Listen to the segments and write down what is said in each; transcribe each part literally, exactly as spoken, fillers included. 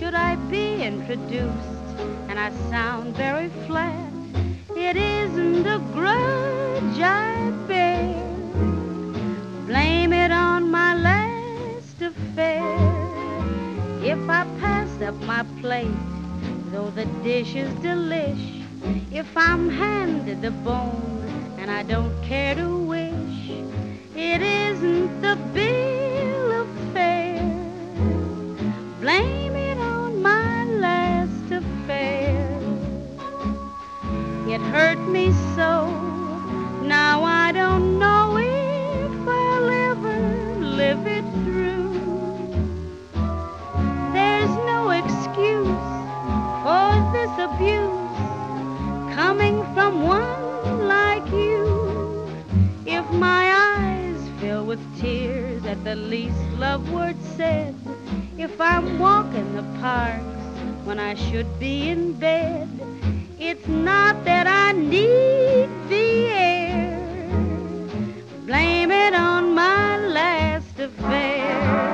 should I be introduced and I sound very flat, it isn't a grudge I bear. Blame it on my last affair. If I pass up my plate, though the dish is delish, if I'm handed the bone and I don't care to wish, it isn't the bill of fare. Blame it on my last affair. It hurt me so, now I don't know if I'll ever live it through. There's no excuse for this abuse coming from one like you. If my eyes fill with tears at the least love word said, if I'm walking the parks when I should be in bed, it's not that I need the air. Blame it on my last affair.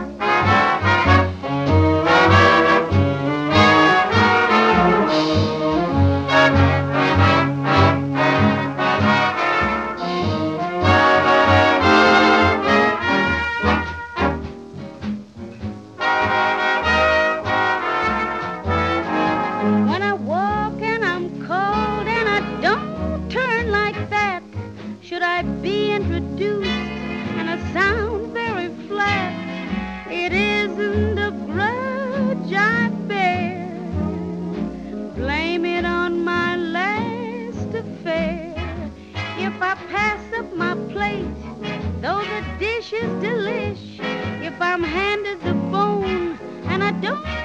When I walk and I'm cold and I don't turn like that, should I be introduced and I sound very flat, it isn't a grudge I bear. Blame it on my last affair. If I pass up my plate, though the dish is delish, if I'm handed the bone and I don't